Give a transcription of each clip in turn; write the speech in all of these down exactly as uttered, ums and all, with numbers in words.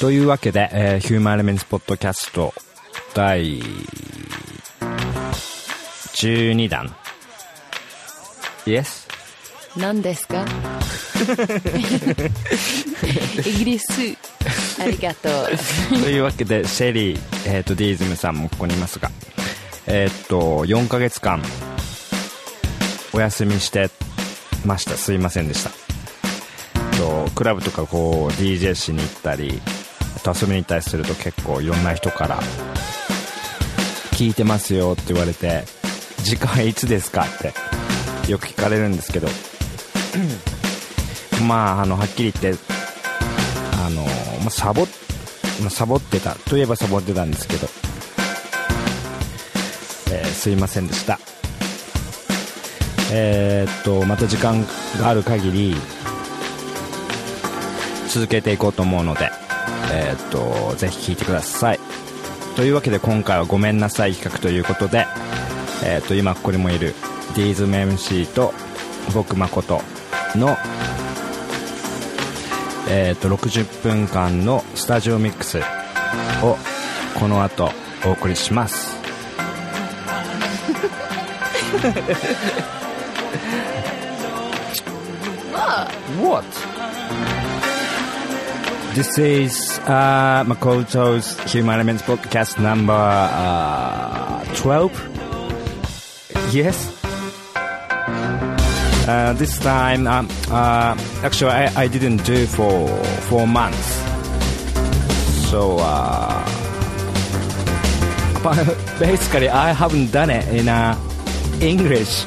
というわけで、えー、ヒューマンエレメンツポッドキャストだいじゅうにだん Yes? 何ですかイギリスありがとうというわけでシェリー、えー、とディーズムさんもここにいますが、えー、っとよんかげつかんお休みしてました。すいませんでした。とクラブとかこう ディージェー しに行ったり、あと遊びに行ったりすると結構いろんな人から聞いてますよって言われて、時間いつですかってよく聞かれるんですけどまああのはっきり言ってあの、まあ、サボ、まあ、サボってたといえばサボってたんですけど、えー、すいませんでした。えー、っとまた時間がある限り続けていこうと思うので、えー、っとぜひ聞いてください。というわけで今回はごめんなさい企画ということで、えー、っと今ここにもいるディーズム エムシー と僕誠の、えー、っとろくじゅっぷんかんのスタジオミックスをこの後お送りしますWhat? This is uh, Makoto's Human Elements podcast number uh, twelve. Yes. Uh, this time, um, uh, actually, I, I didn't do for four months. So, uh, but basically, I haven't done it in uh, English.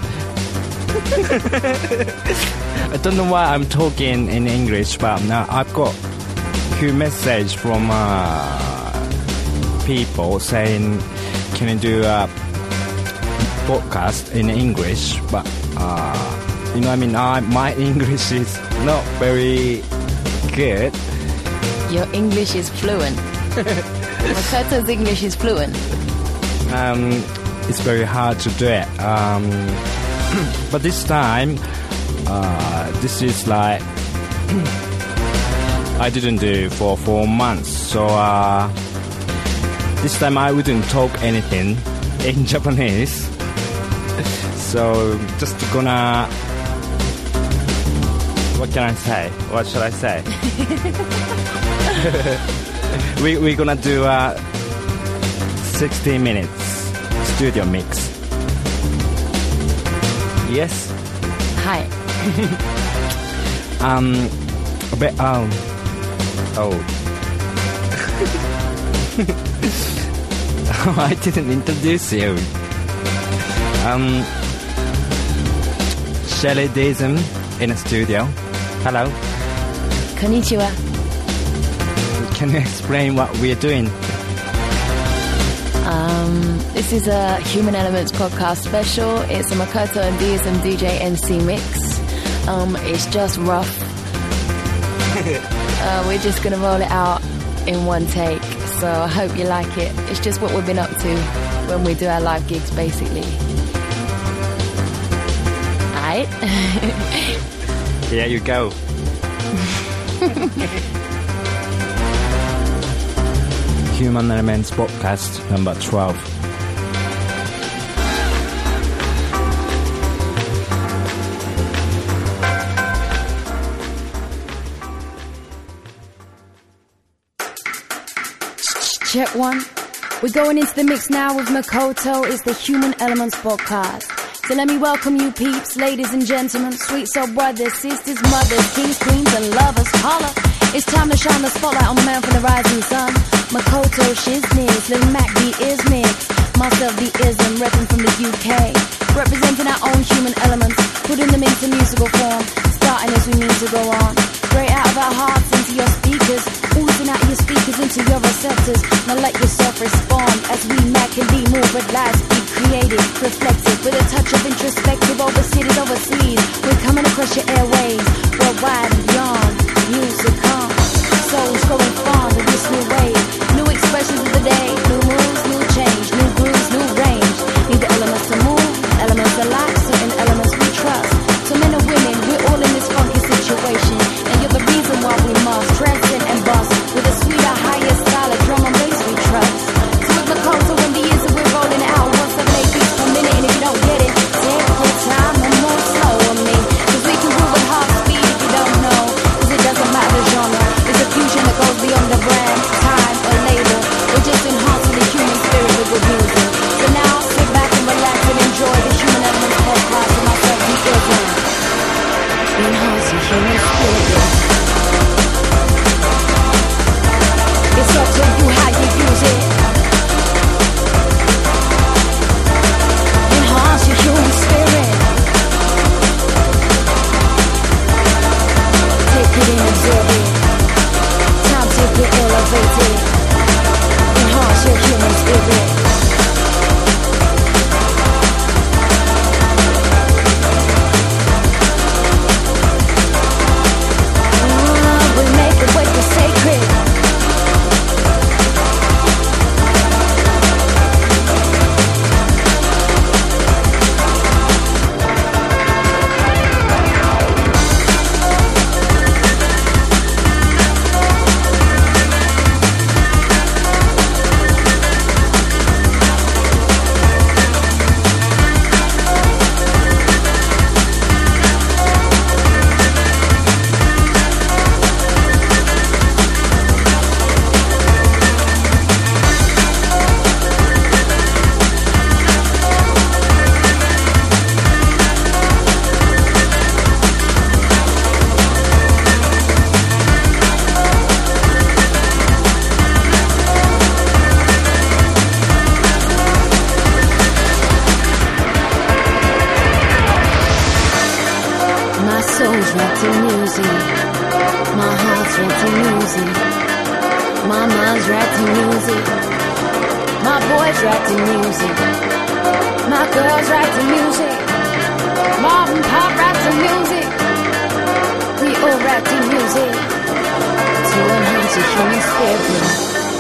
I don't know why I'm talking in English, but now I've got a few messages from uh, people saying, can you do a podcast in English? But, uh, you know, I mean, I, my English is not very good. Your English is fluent. Makoto's English is fluent. Um, it's very hard to do it. Um, but this time, Uh, this is like I didn't do for four months, so uh, this time I wouldn't talk anything in Japanese. So just gonna, what can I say? What should I say? we we're gonna do a sixty minutes studio mix. Yes. Hi. um, a bit, um, oh. I didn't introduce you. Um, Shelly Daism in a studio. Hello. Konnichiwa. Can you explain what we're doing? Um, this is a Human Elements podcast special. It's a Makoto and D S M D J M C mix. Um, it's just rough. uh, we're just gonna roll it out in one take, so I hope you like it. It's just what we've been up to when we do our live gigs, basically. Alright? Here you go. Human Elements podcast number twelve. Check one. We're going into the mix now with Makoto. It's the Human Elements podcast. So let me welcome you peeps, ladies and gentlemen, sweet soul brothers, sisters, mothers, kings, queens, and lovers. Holla! It's time to shine the spotlight on the man from the rising sun. Makoto Shiznix, Lil Mac D is mix. Myself the ism, repping from the U K. Representing our own human elements, putting them into musical form. Starting as we mean to go on. Straight out of our hearts into your speakers. Oozing out your speakers into your receptors. Now let yourself respond as we Mac can be more but lives be creative, reflective. With a touch of introspective, overseated overseas. We're coming across your airways, worldwide and beyond. Music come, souls going far to this new wave. New expressions of the day, new moves, new change, new grooves, new range. Need the elements to move, elements to like, certain elements we trust. So men and women, we're all in this funky situation, and you're the reason why we must transcend and bust with a sweeter high. wrapped in music. My heart's wrapped in music. My mind's wrapped in music. My boy's wrapped in music. My girl's wrapped in music. Mom and pop wrapped in music. We all wrapped in music to enhance the human spirit.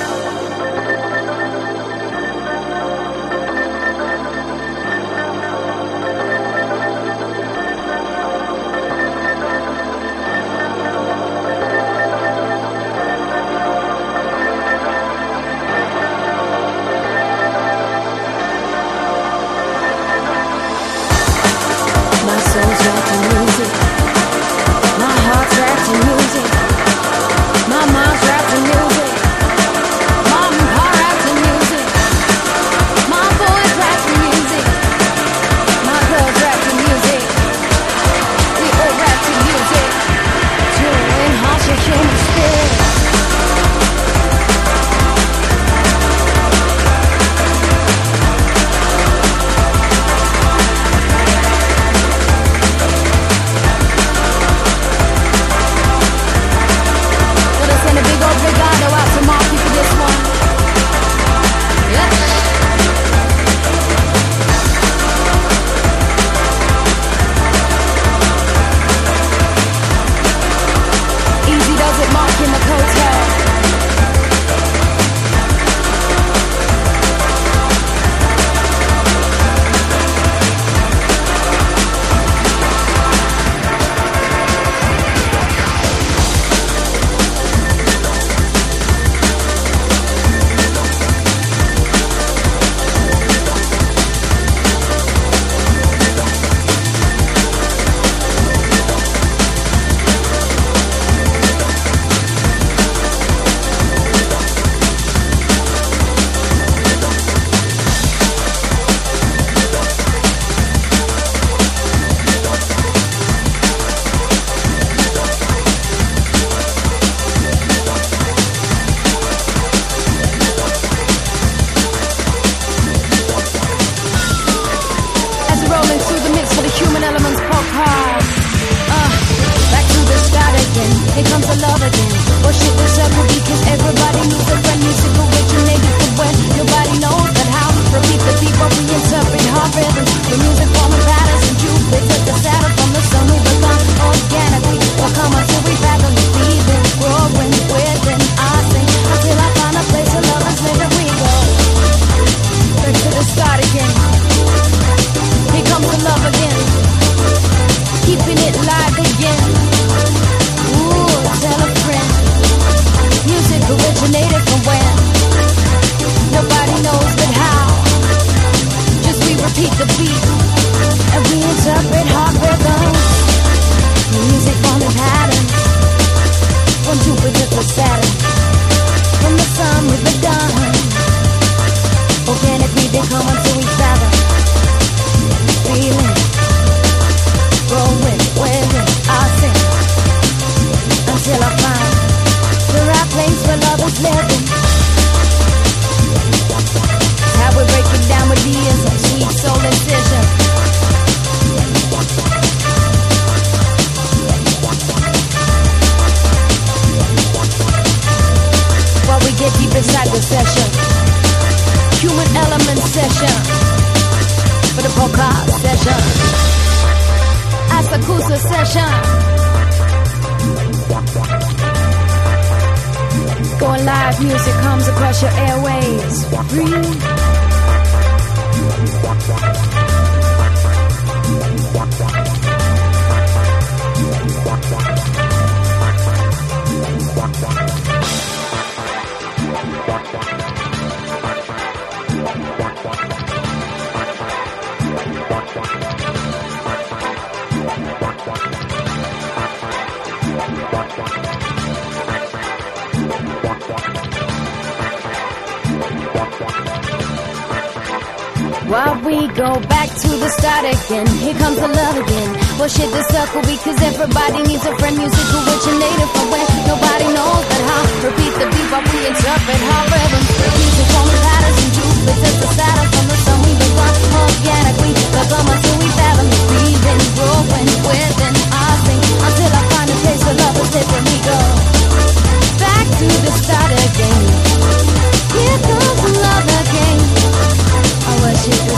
While we go back to the start again, here comes the love again. Bullshit the circle because everybody needs a friend. Music originated from where nobody knows but how. Repeat the beat while we interpret how rhythms. Music from the patterns and duplicates the status from the sun we become organically. Become until we fathom the breathing, growing within our thing until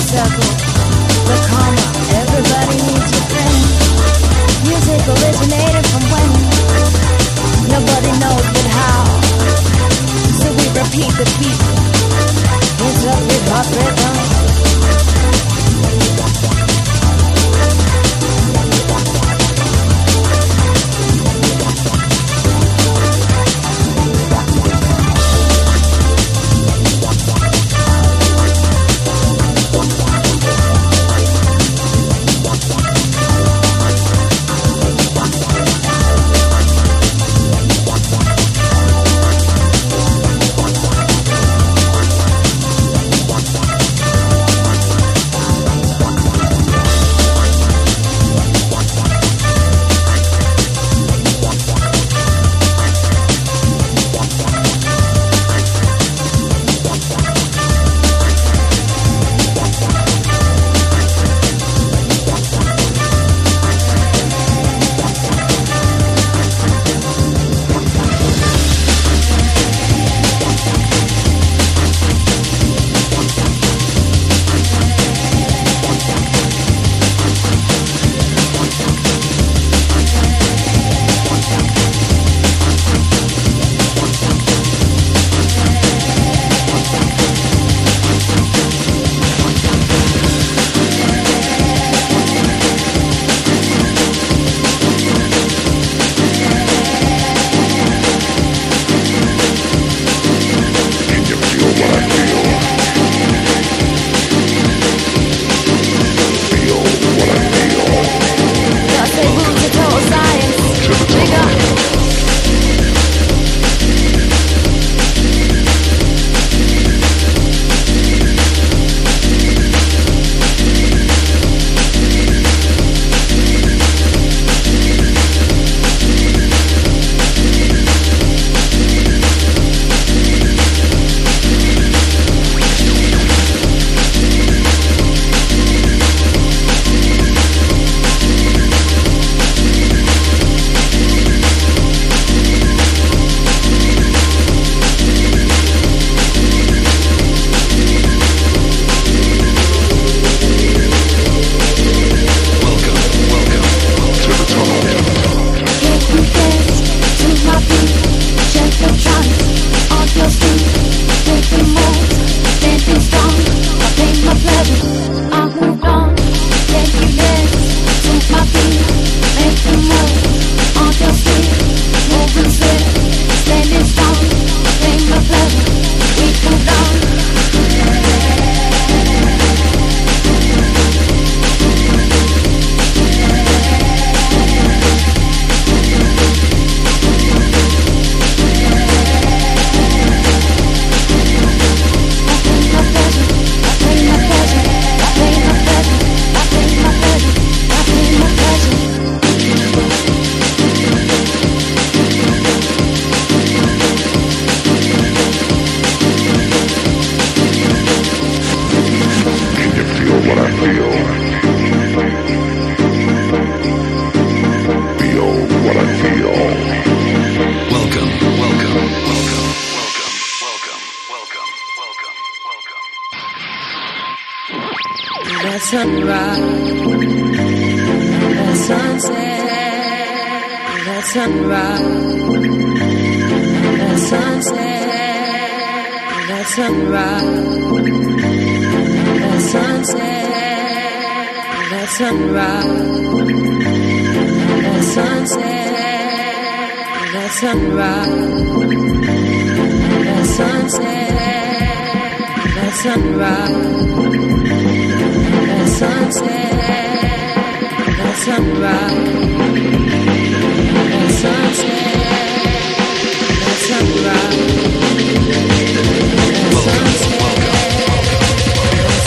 circle, the karma, everybody needs a friend. Music originated from when nobody knows but how. So we repeat the beat. It's a hip hop rhythm. Sunrise, that sunset, that sunrise, that sunset, that sunrise, that sunset, that sunrise, that sunset, that sunrise, that sunset, that sunrise. Sunset, that sunrise, that sunset, that sunrise, that sunset, that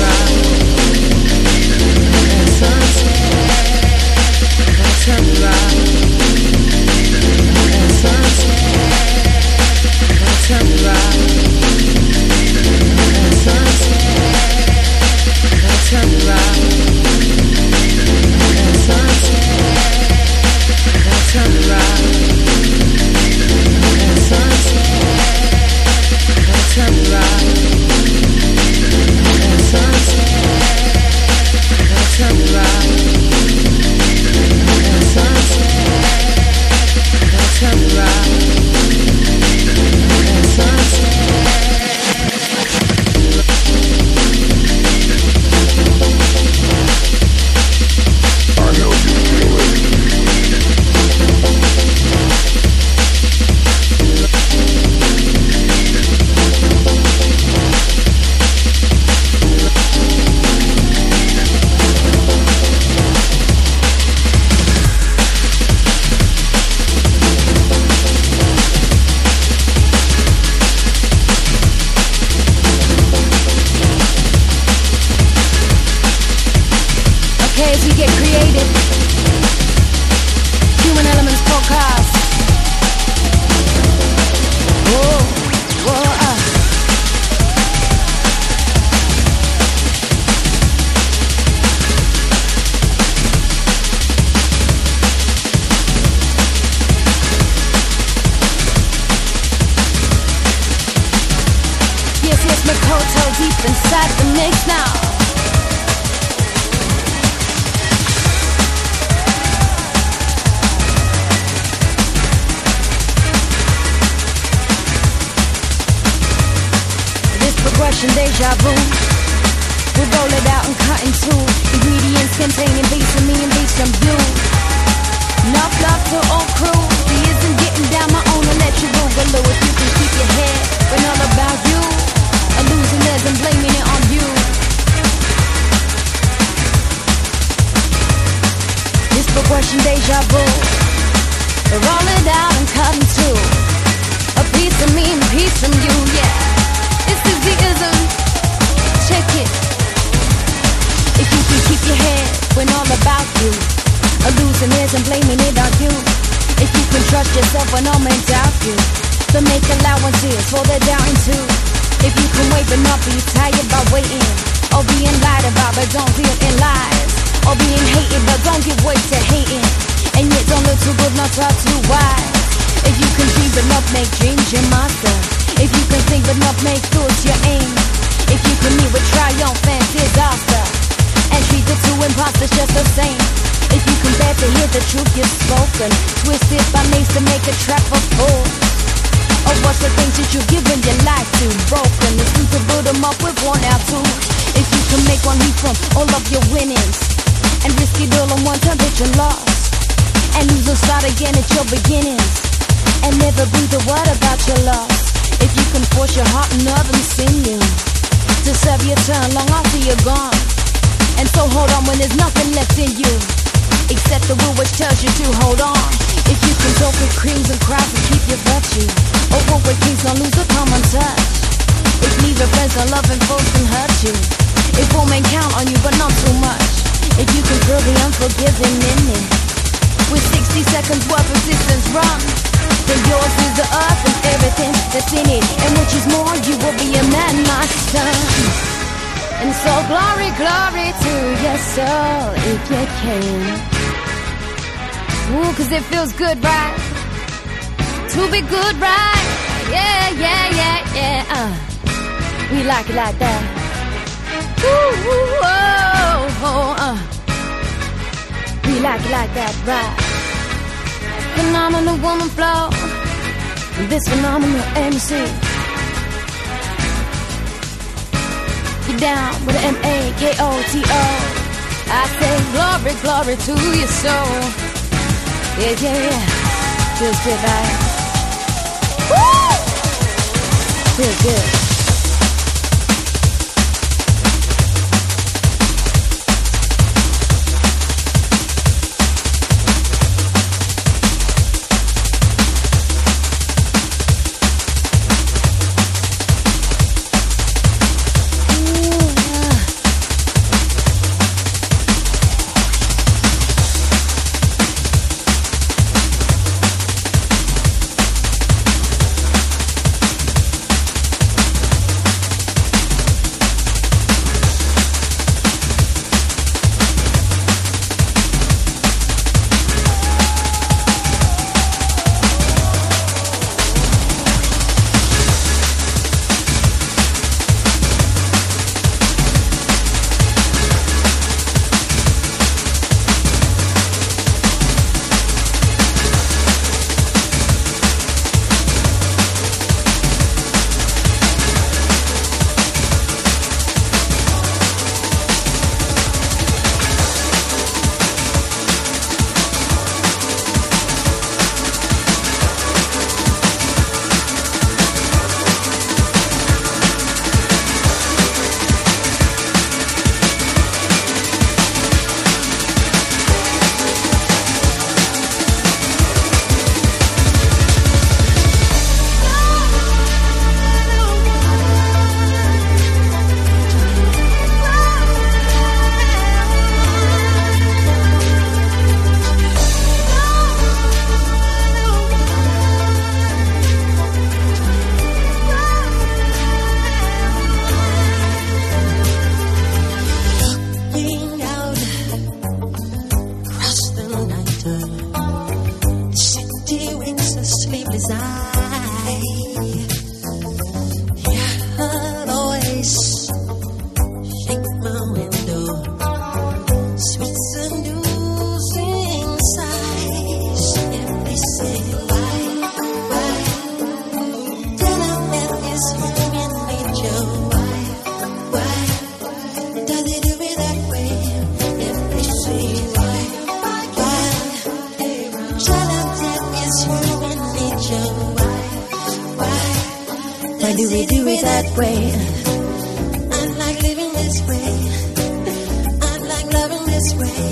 sunrise, that sunset, that sunrise, that sunset, that sunrise. Sunrise, sunset. get creative. Human Elements Podcast. Whoa, whoa, uh. Yes, yes, Makoto deep inside the mix now. Progression deja vu. We roll it out and cut in two. Ingredients containing beats of me and beats from you. Enough love to all crew. He isn't getting down my own electrical below. If you can keep your head when all about you, a losing theirs and blaming it on you. This progression deja vu. We roll it out and cut in two. A piece of me and piece from you, yeah. This is the ism. Check it. If you can keep your head when all about you, a losing is and blaming it on you. If you can trust yourself when all men doubt you, so make allowances for their doubting too. If you can wait but not be tired by waiting, or being lied about but don't deal in lies, or being hated but don't give way to hating, and yet don't look too good, not talk too wise. If you can dream but not make dreams your master, if you can think but not make thoughts your aim, if you can meet with triumph and disaster, and treat the two imposters just the same, if you can bear to hear the truth you've spoken, twisted by mace to make a trap of fools, or watch the things that you've given your life to broken, it's time to build them up with one or two. If you can make one leap from all of your winnings, and risk it all on one time that you lost, and lose and start again at your beginnings, and never breathe a word about your loss. If you can force your heart and others sinew to serve your turn long after you're gone, and so hold on when there's nothing left in you except the will which tells you to hold on. If you can talk with creams and crowds and keep your virtue, or walk with kings, don't lose the common touch. If neither friends nor loving folks can hurt you, if all men count on you but not too much, if you can feel the unforgiving in it, with sixty seconds worth of distance run, then yours is the earth and everything that's in it, and which is more, you will be a man, my son. And so glory, glory to your soul if you can. Ooh, cause it feels good, right? To be good, right? Yeah, yeah, yeah, yeah. Uh, we like it like that. Ooh, ooh, oh, oh, uh. We like it like that, right? Phenomenal woman flow, this phenomenal M C. You down with an M A K O T O. I say glory, glory to your soul. Yeah, yeah, yeah. Feels good, right? Woo! Feels good. do it, do it that way. I like living this way. I like loving this way.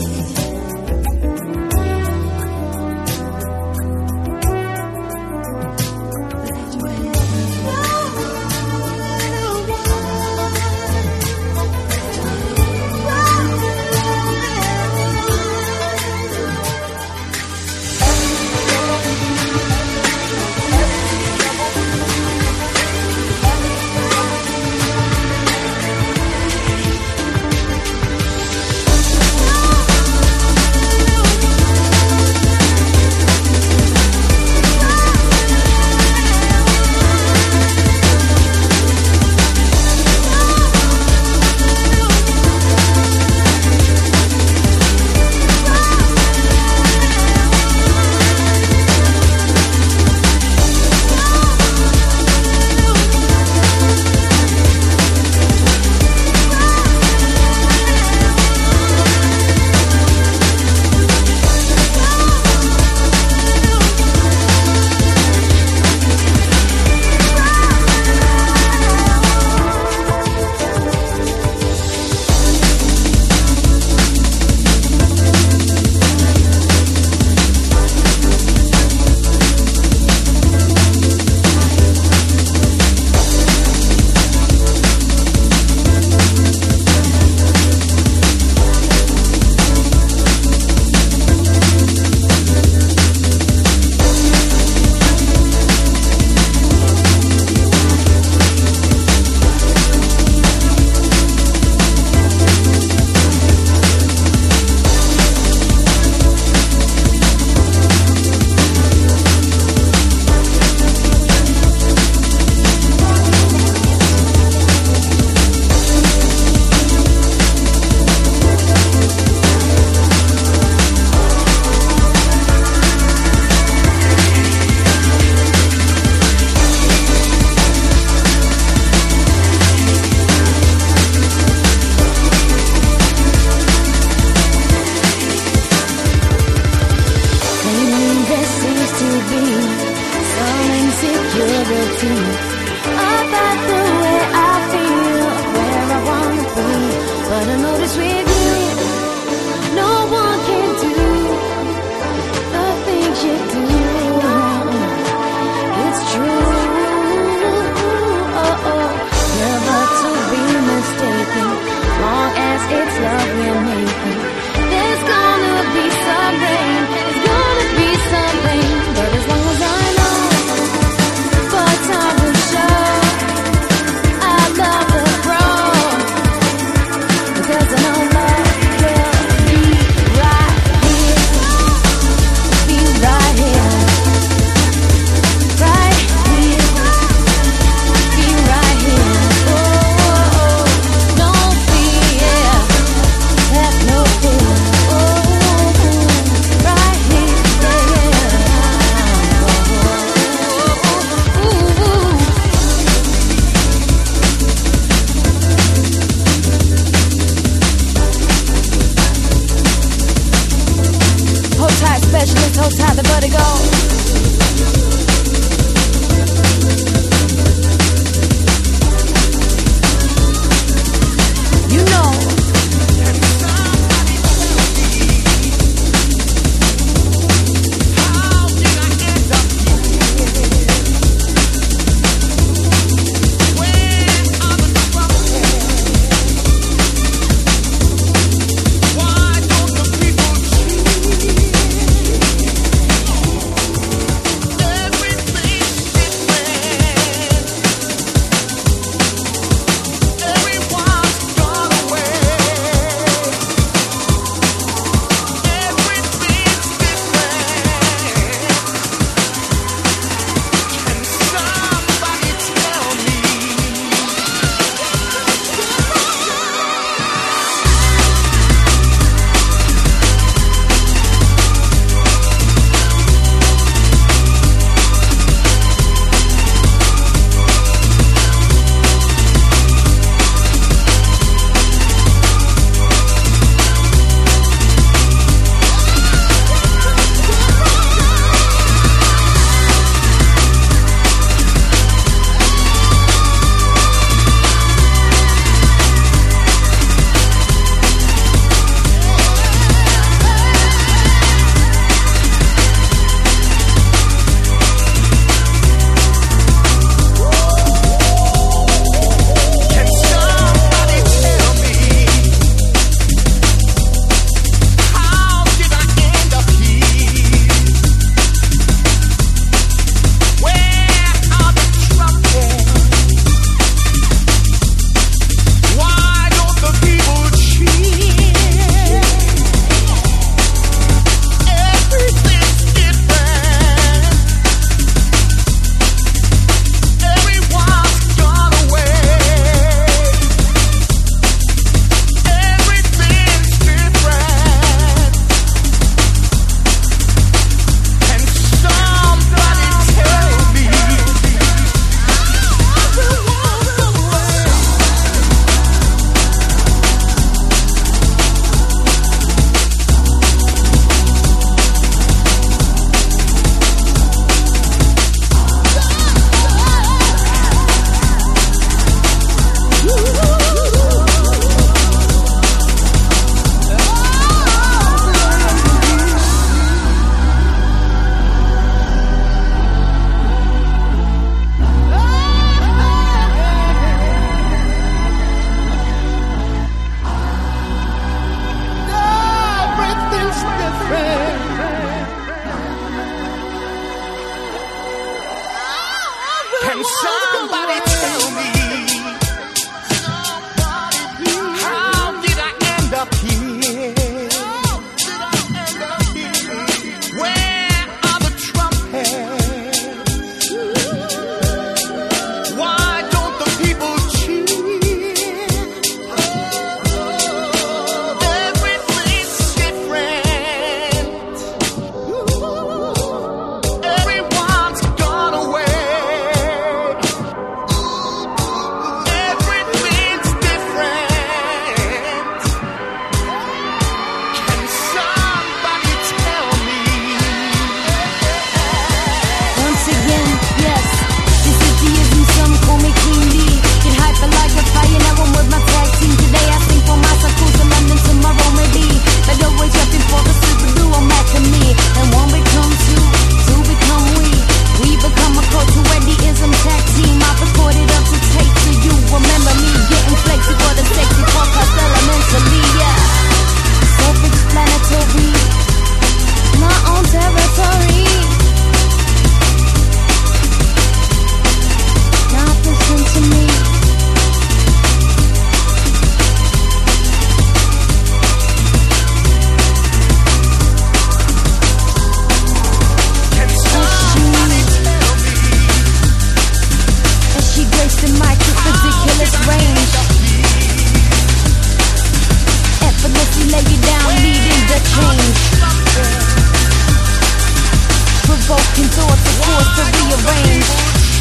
broken thoughts are forced to rearrange.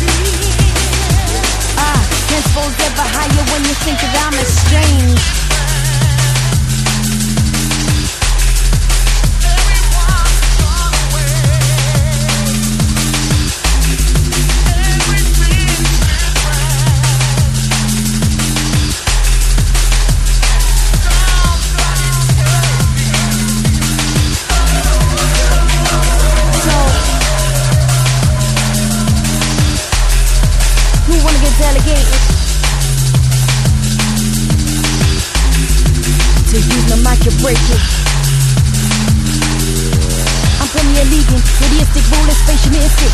Ah, tenfold ever higher when you think that I'm estranged. Delegated to use my mic to break it. I'm Premier League, idiotic, rulers, facialistic.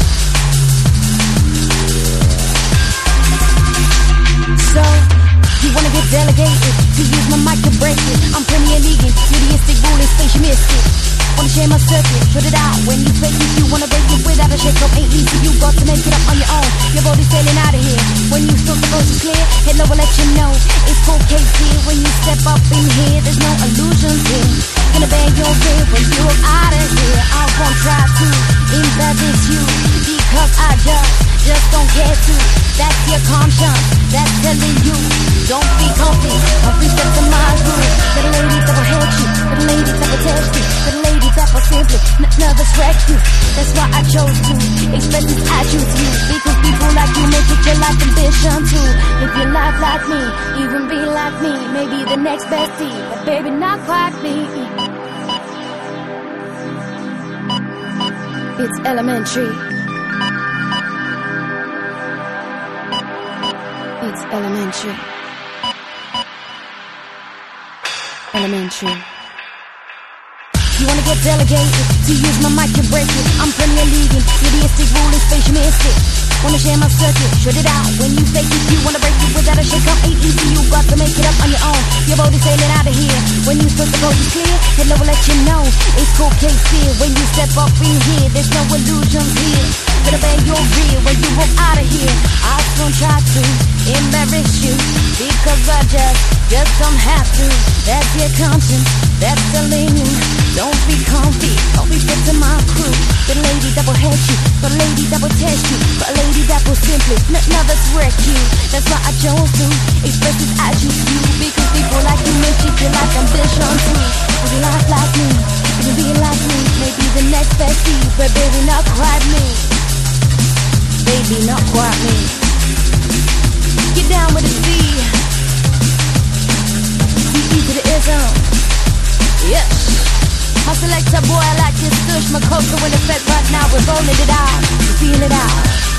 So you wanna get delegated to use my mic to break it. I'm Premier League, idiotic, rulers, facialistic. Wanna share my circuit, put it out when you fake it. You wanna break it without a shake up, ain't easy. You got to make it up on your own. Your body's sailing out of here. When you thought the coast is clear, hello, I'll let you know it's cold case here. When you step up in here, there's no illusions here. Gonna bang your rear when you're out of here. I won't try to embarrass you because I just, just don't care to. That's your conscience, that's telling you. Don't be comfy, comfy step to my room. Little lady that will hurt you, little lady that will test you, little lady that will simply n- nervous wreck you. That's why I chose to express this I choose you. Because people like you make it your life ambition too. If you life like me, even be like me, maybe the next bestie, but baby not quite me. It's elementary. It's elementary. Elementary. You wanna get delegated to use my mic to break it. I'm Premier League, idiotic, rulers, facialistic. Wanna share my circuit, shut it out when you fake it. You wanna break it without a shake up, ain't easy. You got to make it up on your own. Your body's sailing out of here. When you thought the coast is clear, hello, I'll let you know it's cold case here. When you step up in here, there's no illusions here. Gonna bang your rear when you walk out of here. I don't try to embarrass you because I just, just don't have to. That's your conscience, that's telling you. Don't be comfy, don't be fit to my crew. The lady that will hurt you, the lady that will test you, the lady that will simply n- nervous wreck you. That's why I chose to express this I choose you. Because people like you make it your life ambition too. If you laugh like me, if you be like me, maybe the next bestie, but baby not quite me. Baby not quite me. Get down with the C. C E to the ism. Yes. My selector boy, I like this stush. My coca in effect right now. We're rolling it out, feel it out.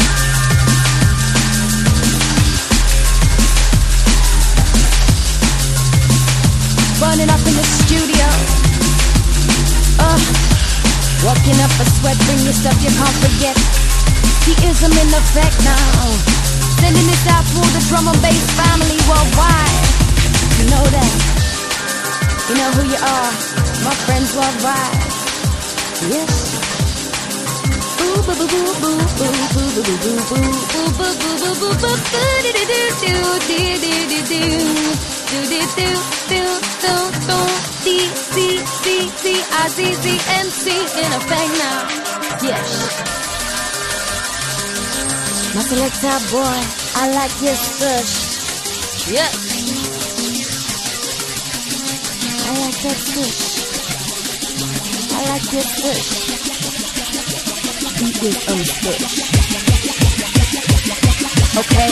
Burning up in the studio. Uh, walking up a sweat, bring your stuff you can't forget. The ism in effect now. Sending this out for the drum and bass family worldwide. You know that. You know who you are. My friends worldwide. Yes. Ooh boo boo boo boo boo boo boo boo boo boo boo boo boo boo boo boo do do do do do do do do do do do do D C C C I Z Z M C in effect now. Yes. My selector boy, I like your stush. Yes. I like that stush. I like your stush. He is unstush. Okay?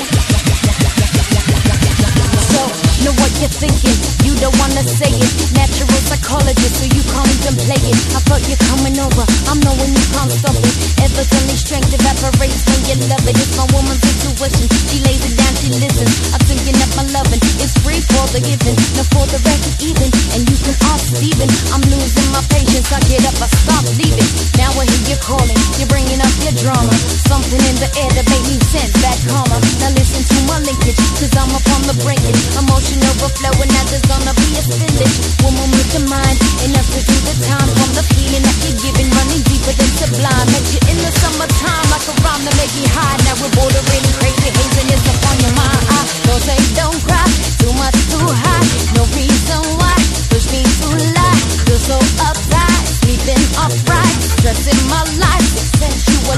So, know what you're thinking. You don't wanna say it. Natural psychologist, so you contemplate it. I thought you're coming over. I'm knowing you can't stop it. Evidently strength evaporates when you love it. It's my woman's intuition. She lays it down, she listens. I'm thinking of my loving. It's free for the giving. No for the record even. And you can ask Steven. I'm losing my patience. I get up, I stop leaving. Now I hear you calling. You're bringing up your drama. Something in the air that made me sense that karma. Now listen to my linkage. Cause I'm up on the breakage. Emotion overflowing. Now there's gonna be a spillage. Woman with your mind. Enough to do the time. From the feeling that you're giving. Running deeper than sublime. Met you in the summertime. Like a rhyme to make me high. Now we're bordering crazy. Hazing is upon your mind. I don't say don't cry. Too much too high. No reason why. Push me to lie. Feel so uptight. Sleeping upright. Stressing my life. Sensual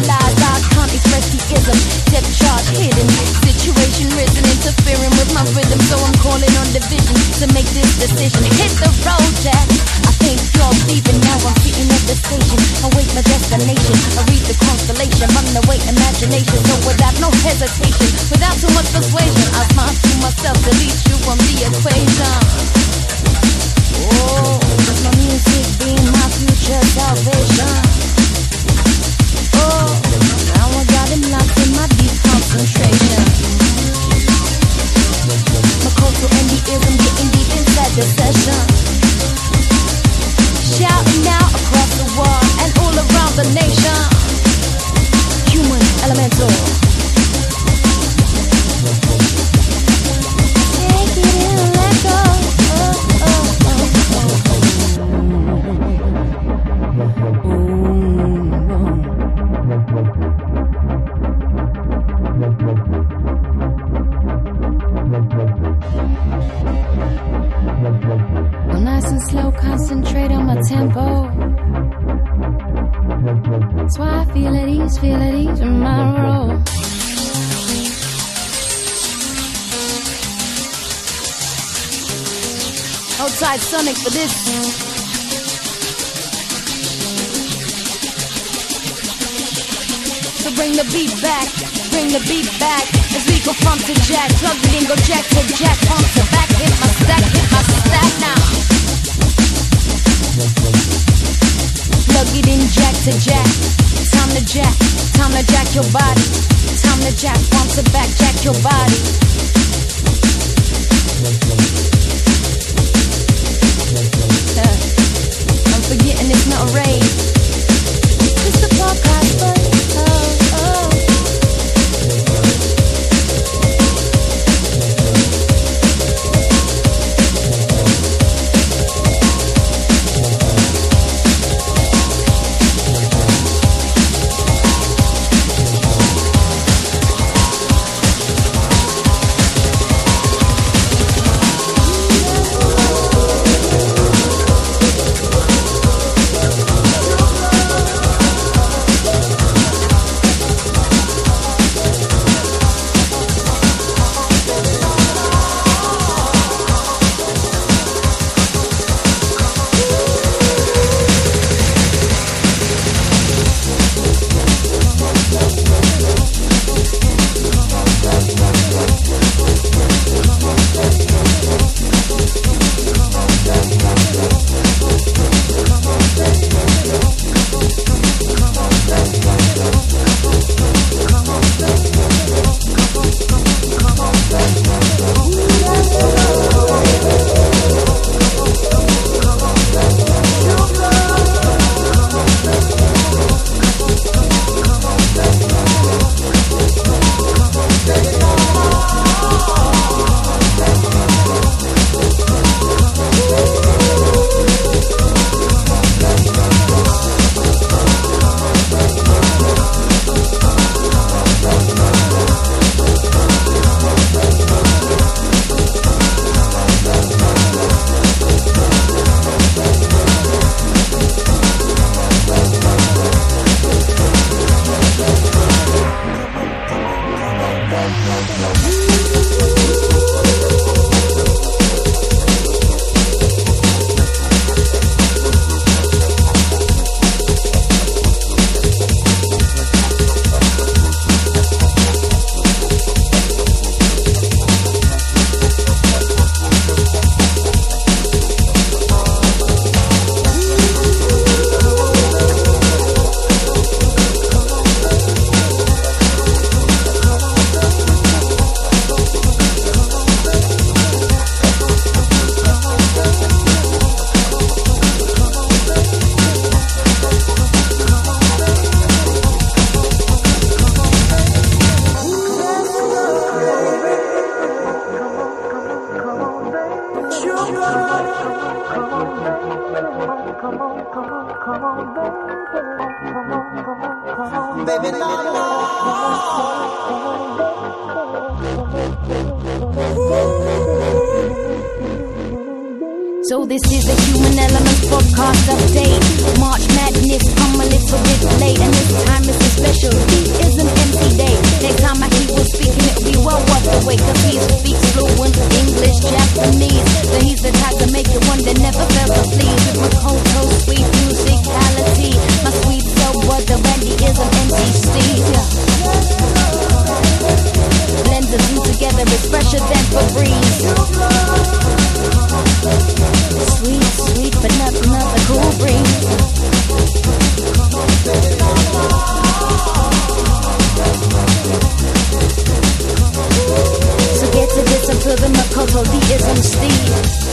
hit the road, Jack. I think you're leaving now. I'm sitting at the station, await my destination. I read the constellation, run away imagination. So without no hesitation, without too much persuasion, I smile to myself, delete you from the equation. Oh, does my music being my future salvation? Oh, now I got him locked in my deep concentration. Makoto and the ears, I'm getting deep inside the session. Shouting out across the world and all around the nation. Human elemental. Take it in and let go. Oh, oh, oh, Go nice and slow, concentrate on my tempo. That's why I feel at ease, feel at ease in my role. Outside Sonic for this. So bring the beat back, bring the beat back. As we go front to jack, plug it in, go jack to jack, front to back. Hit my stack, hit my stack now. Plug it in, jack to jack. Time to jack, time to jack your body. Time to jack, front to back, jack your body. Uh, I'm forgetting it's not a rave. It's a podcast, but oh, oh. Baby, no, So this is the Human Elements podcast update. March Madness, I'm a little bit late, and this time is a special. He is an M C day. Next time I hear him speaking, it'll be well worth the wait, cause he speaks fluent English, Japanese. So he's the type to make you wonder, never felt so pleased. With Makoto, sweet musicality. My sweet soul brother Randy is an M C Steve. Blends the two together, it's fresher than Febreze. Sweet, sweet, but nothing of the cool breeze. So get to this and feel the Makoto, the ism Steve.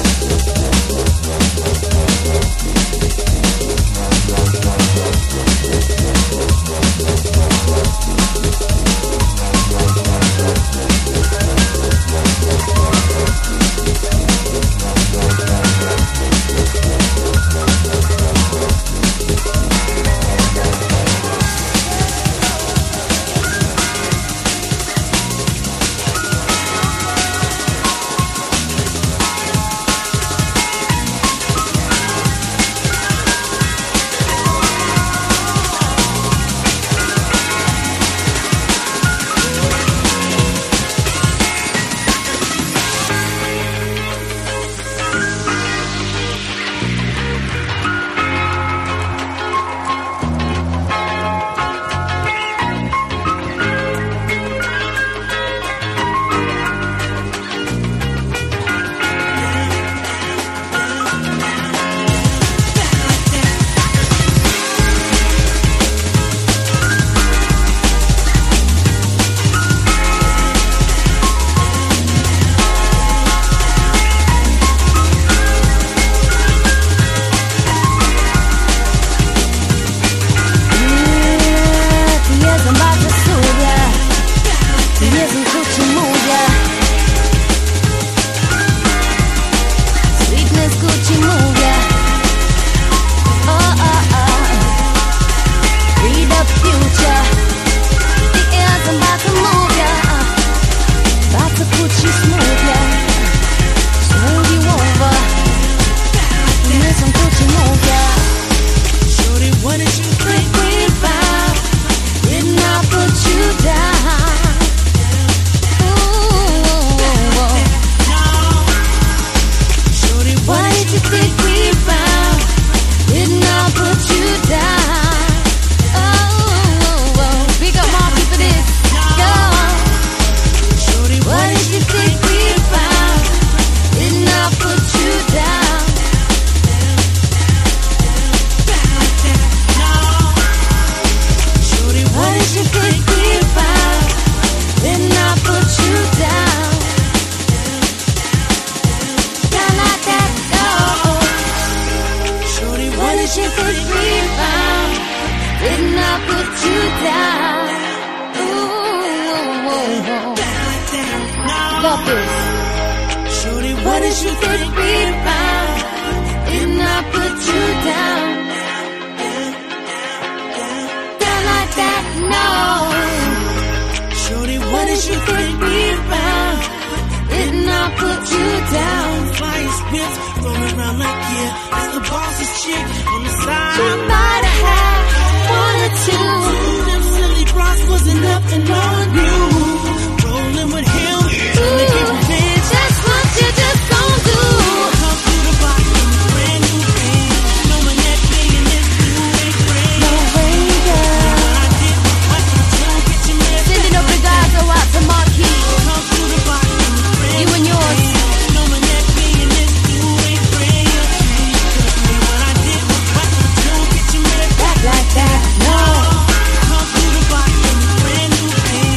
Like that, no.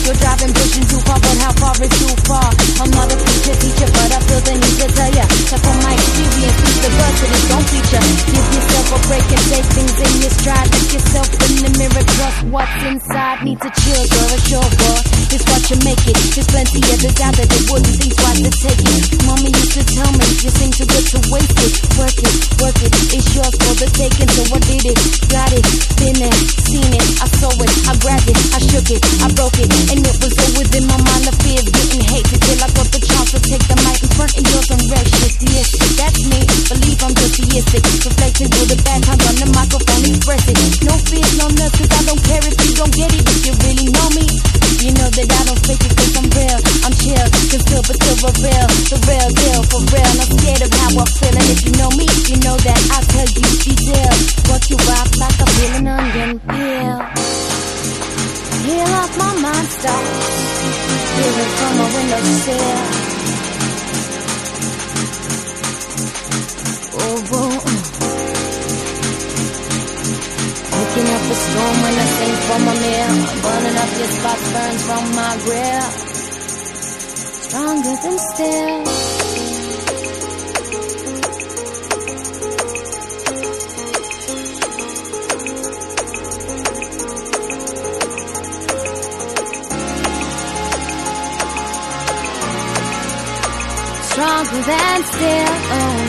You're driving, pushing too far, but how far is too far? I'm not a preacher, teacher, but I feel the need to tell ya. So from my experience, use the words that it don't feature. Give yourself a break and take things in your stride. Look yourself in the mirror, trust what's inside. Need to chill, girl, a sure boy. It's what you make it. There's plenty others out there that wouldn't think twice to take it. Mommy used to tell me, you seem too good to waste it. Work it, work it, it's yours for the taking. So I did it, got it, been there, seen it. I saw it, I grabbed it, I shook it, I broke it. And it was all within my mind, the fears getting hated. Till I got the chance to take the mic in front of yours and wreck shit. Theistic, that's me, believe I'm just theistic. Reflecting through the back, I'm on the microphone, express it. No fears, no nuts, cause I don't care if you don't get it. If you really know me, you know that I don't fake it, cause I'm real. I'm chill, cause still but still real. The real deal, for real, not scared of how I feel. And if you know me, you know that I'll tell you details. Work you out like a peeling onion peel. Peel off my mind, stop. Hear it from a windowsill. Oh, oh, oh. Picking up the storm when I sing from my mirror. Burning up your spots, burns from my grill. Stronger than steel. Stronger than steel. Oh.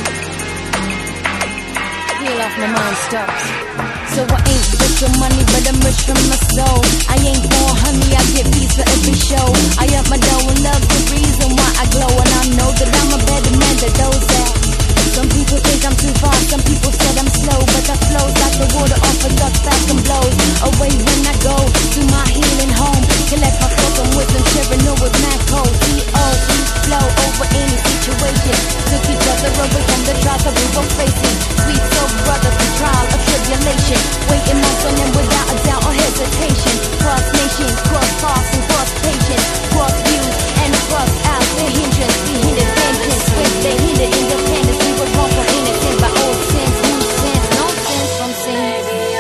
Peel off my mind stops. So I ain't rich from money, but I'm rich from my soul. I ain't born honey, I get peace for every show. I up my dough and love the reason why I glow. And I know that I'm a better man than those that. Some people think I'm too fast, some people said I'm slow. But I flow like the water off a duck fast and blows away when I go to my healing home. Collect my thoughts on wisdom, sharing know with mad code. D O E flow over any situation. Took each other away from the trials that we were facing. Sweet soul brother from trial or tribulation. Waiting months on them without a doubt or hesitation. Cross nations, cross paths and cross patience. Cross views and cross out the hindrance. We hindered vengeance when they hindered independence. We were wrong from innocent by old sins, new sins, no sins from sin.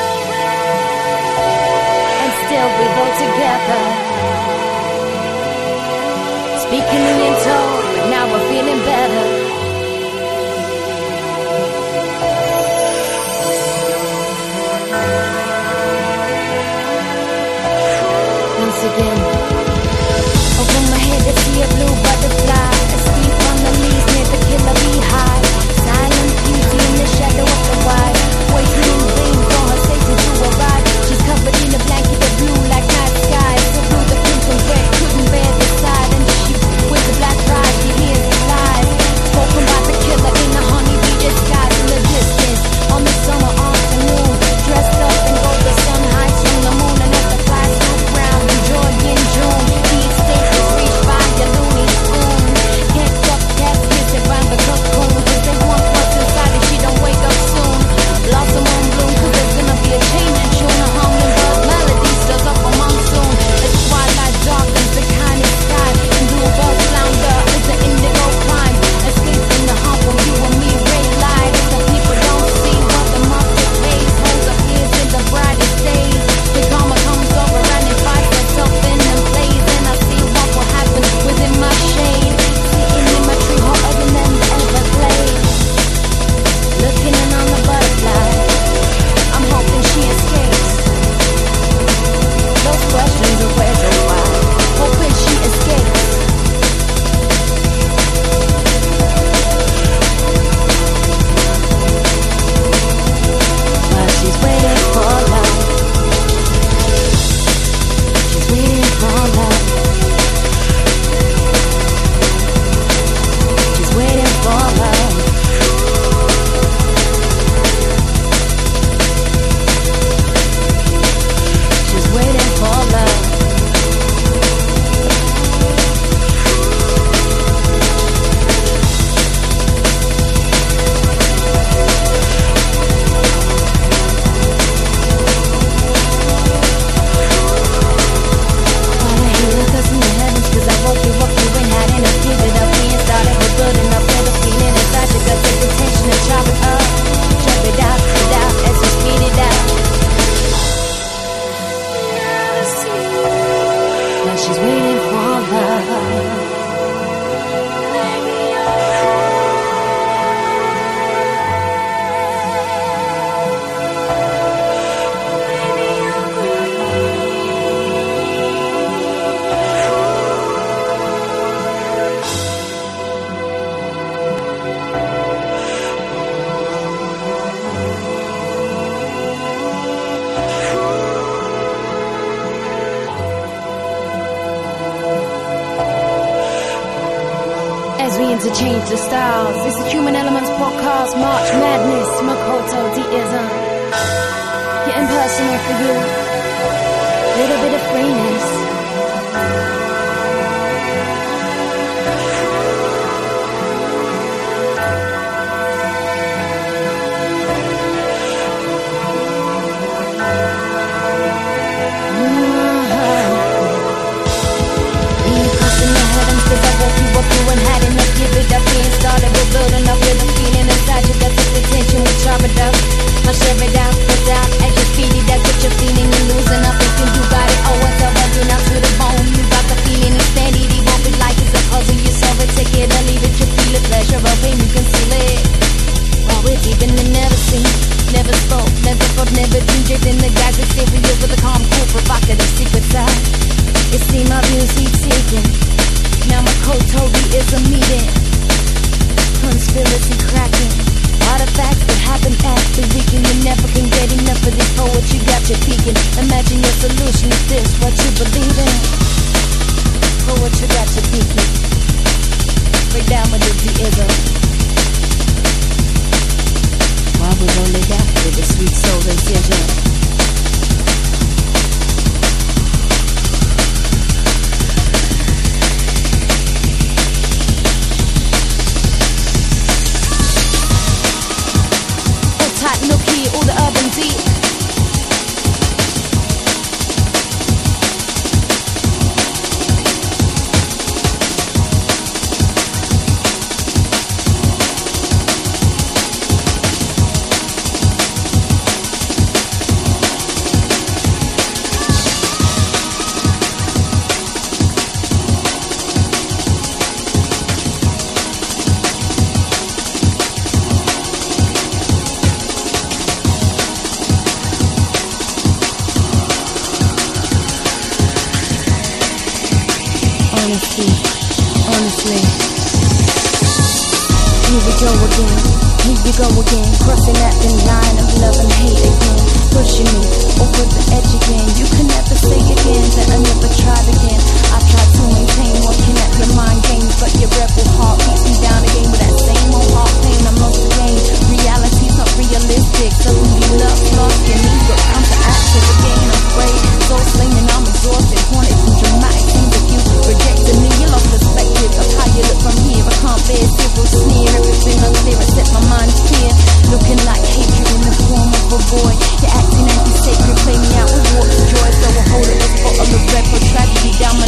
And still we go together. Speaking in tone, but now we're feeling better. Once again, over my head I see a blue butterfly, asleep on the leaves near the killer beehive. Silent beauty in the shadow of the wide, waiting in vain for her Satan to arrive. She's covered in a blanket of blue like night sky, so blue the pink and red couldn't bear the sight. And she with the black pride, she hears the lies. But she's waiting for love. As we interchange the styles, it's the Human Elements Podcast, March Madness, Makoto Deism. Getting personal for you, little bit of freeness. And had enough, give it up, being started, we're building up with a feeling inside you that took the tension, we chop it up, I share it out, put out, as you feed it, that's what you're feeling, you're losing up, thinking you got it, oh, what's up, rubbing up to the bone, you got the feeling, it's steady, it won't be like it's a puzzle, you solve it, take it or leave it, you feel it, pleasure or pain, you conceal it, while we're deep in the never seen, never spoke, never thought, never dreamed, driven the guys exterior with a calm, cool, provocative secret side, it seemed my views we taken. Now Makoto is a meeting, conspiracy cracking, artifacts that happen after weekend. You never can get enough of this poetry, got you peeking. Imagine your solution is this, what you believe in. Poetry got you peeking. Break down with the deism. While we roll it out with the sweet soul incision. Look here, all the urban deep. Honestly, honestly, here we go again, here we go again, crossing that thin line of love and hate again, pushing me over the edge again. You can never say again that I never tried again. I tried to maintain working at your mind games, but your rebel heart beats me down again with that same old heart pain. I'm lost again. Reality's not realistic, so who you love lost your knees, but counteractive again. I'm afraid, so slain and I'm exhausted, haunted from dramatic scenes of you rejecting me. You lost perspective of how you look from here. I can't bear civil sneer, everything unclear except my mind is clear. Looking like hatred in the form of a boy. You're acting anti-sacred, play me out with water joy, so I hold it with bottle of red for tragedy down my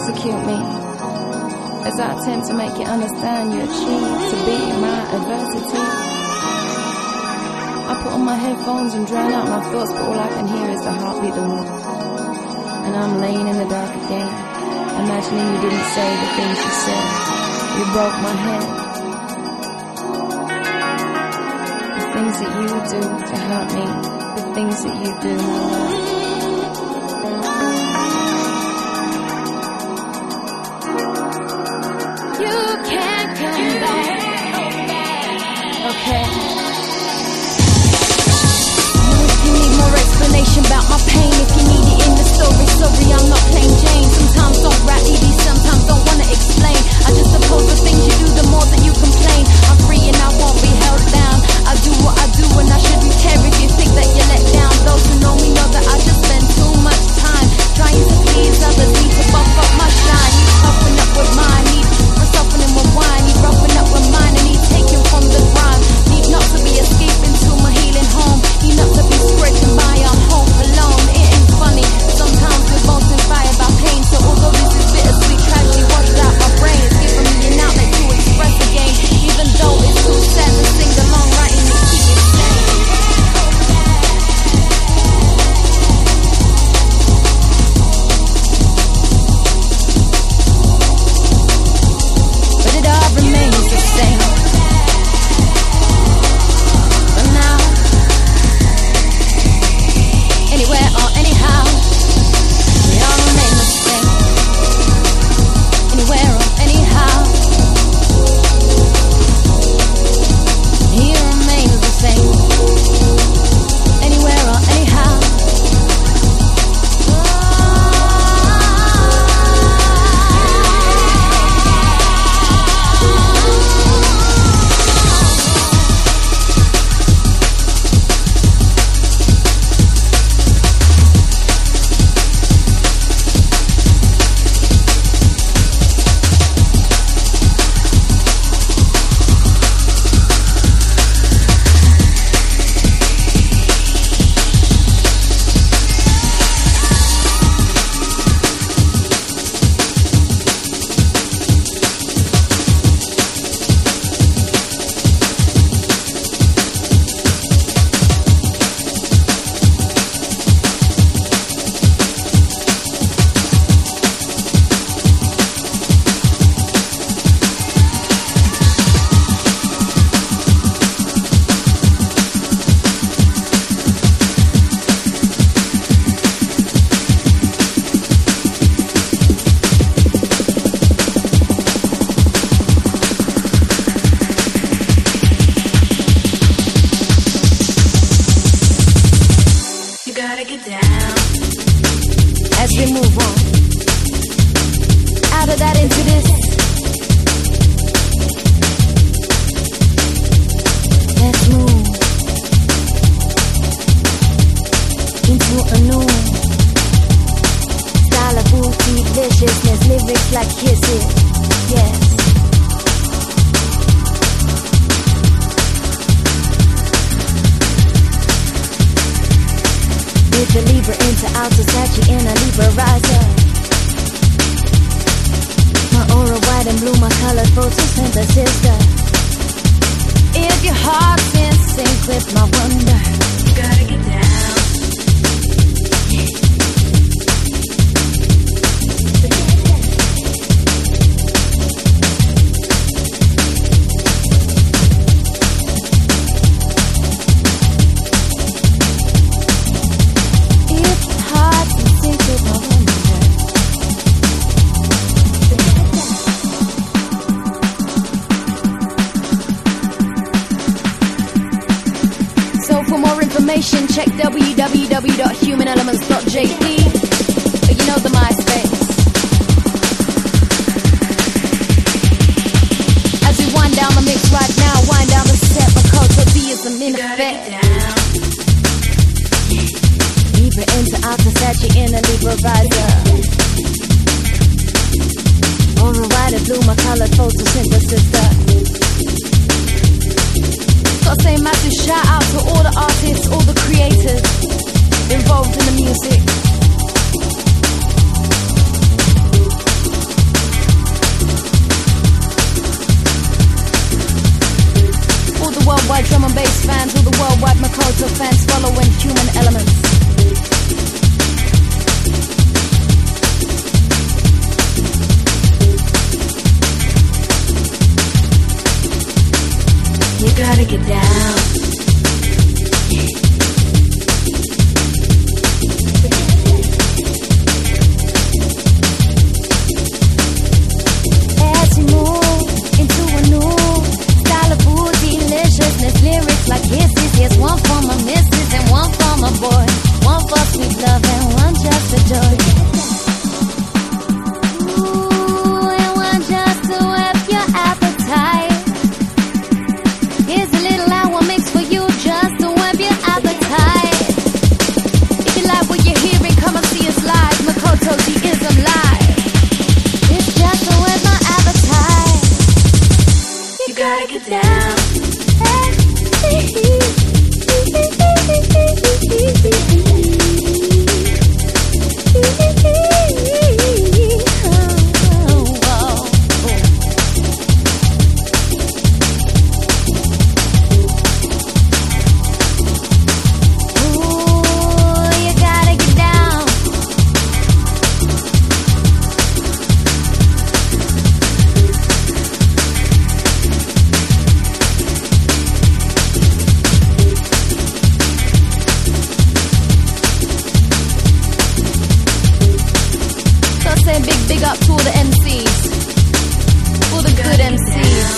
execute me as I attempt to make you understand you achieve to be my adversity. I put on my headphones and drown out my thoughts, but all I can hear is the heartbeat of the wind. And I'm laying in the dark again, imagining you didn't say the things you said. You broke my head. The things that you do to hurt me, the things that you do, my love. You can't come back. Okay. You need more explanation about my pain. If you need it in the story, sorry, I'm not plain Jane. Sometimes don't rap E D, sometimes don't wanna explain. I just suppose the things you do, the more that you complain. I'm free and I won't be held down. I do what I do and I shouldn't care if you think that you're let down. Those who know me know that I just spend too much time trying to please others. Need to buff up my shine. Need toughen up with mine. Need for softening with wine. Need roughing up with mine. And need taking from the grind. Need not to be escaping to my healing home. Need not to be scraping by on home alone. It ain't funny. Sometimes we're both inspired by pain. So although this is bittersweet tragedy washed out my brain, it's given me an outlet to express again. Even though it's too sad to sing along, writing to keep it sane. But it all remains the same. For now, anywhere or anyhow, we all remain the same. Anywhere or anyhow, he remains the same. Anywhere or anyhow. As we move on out of that into this, let's move into a new style of booty deliciousness, lyrics like kisses, yes. With the Libra into Alto Sachi in a Libra riser. My aura white and blue, my color photosynthesis. If your heart's in sync with my wonder, you gotta get down. Check w w w dot human elements dot j p. You know the MySpace. As we wind down the mix right now, wind down the set, Makoto D is in effect. Libra into Alta Sachi in a Libra riser. Aura white and blue, my color photosynthesis. Gotta say massive shout out to all the artists, all the creators involved in the music. fans, all the worldwide Makoto fans following Human Elements. You gotta get down. As we move into a new style of food, deliciousness, lyrics like kisses. Here's one for my missus and one for my boy. One for sweet love and one just for joy. Ooh, and one just to whet your appetite. Here's a little hour mix for you just to whet your appetite. If you like what you're hearing, come and see us live. Makoto Deism Live. It's just to whet my appetite. You gotta get down. Big, big up to all the M Cs, all the good M Cs.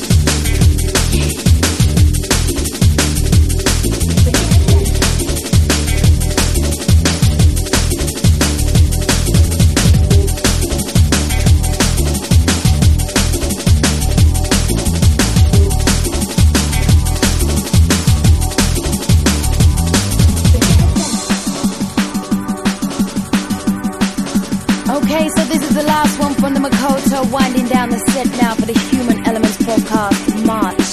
Okay, so this is the last one from the Makoto, winding down the set now for the Human Elements podcast, March.